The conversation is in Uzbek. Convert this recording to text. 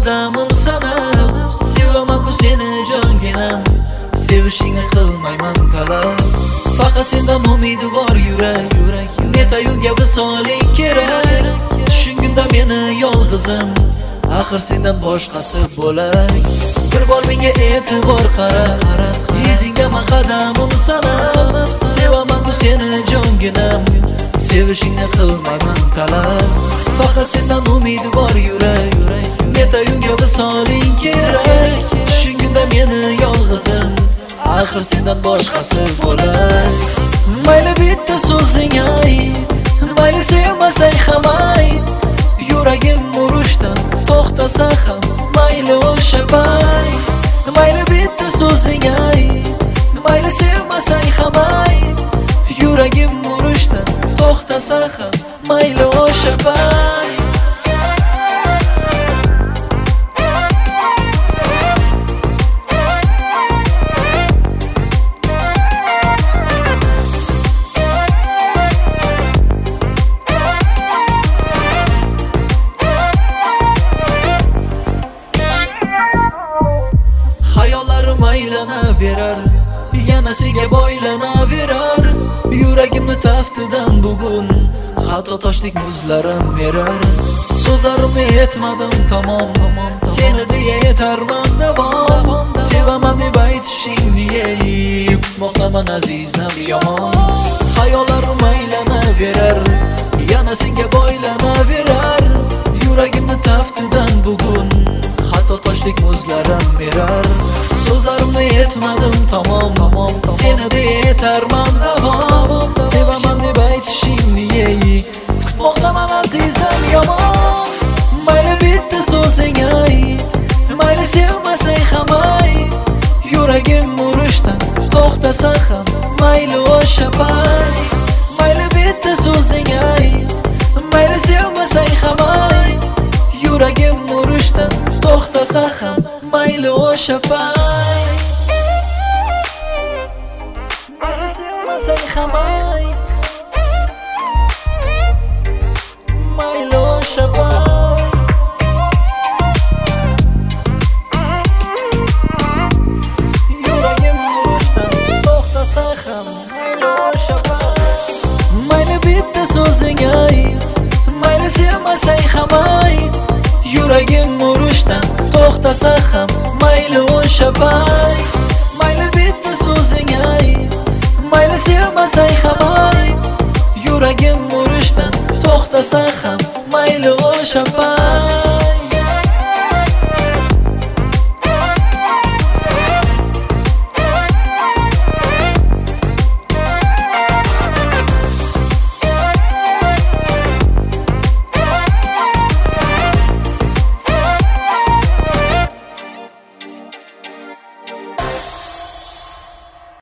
qadamim sanab, sevaman-ku seni jonginam, sevishingni qilmayman talab. Faqat sendan umidvor yurak, netayunga visoling kerak. Tushungunda meni yolg'izim, axir sendan boshqasi bo'lak. Bir bor menga e'tibor qara, izingda men qadamim sanab, sevaman-ku seni jonginam, sevishingni qilmayman talab. Faqat sendan umidvor yurak, netayunga visoling kerak. Tushungunda meni yolg'izim, axir sendan boshqasi bo'lak. Mayli bitta so'zing ayt, mayli sevmasang ham ayt, yuragim urushdan to'xtasa ham mayli o'sha payt. Mayli bitta so'zing ayt, mayli sevmasang ham ayt, yuragim urushdan to'xtasa ham mayli o'sha payt. Hayollarim aylanaverar, yanasiga boylanaverar. Yuragimni taftidan bugun hatto toshlik muzlarim erar. So'zlarimni yetmadim tamom, seni deya yetarman davom. Sevaman deb aytishing deya kutmoqdaman azizam yomon. Hayollarim aylanaverar, yanasiga boylanaverar. Yuragimni taftidan bugun hatto toshlik muzlarim erar. So'zlarimni yetmadim tamom, seni deya yetarman davom. Sevaman deb aytishing deya kutmoqdaman azizam yomon. Mayli bitta so'zing ayt, mayli sevmasang ham ayt, yuragim urushdan to'xtasa ham mayli o'sha payt. Mayli bitta so'zing ayt, mayli sevmasang ham ayt, yuragim urushdan to'xtasa ham mayli o'sha payt. Mayli sevmasang ham ayt, mayli o'sha payt. Yuragim urushdan to'xtasa ham mayli o'sha payt. Mayli bitta so'zing ayt, mayli sevmasang ham ayt, yuragim urushdan to'xtasa ham mayli o'sha payt. Mayli bitta so'zing ayt, mayli sevmasang ham ayt, yuragim urushdan to'xtasa ham mayli o'sha payt.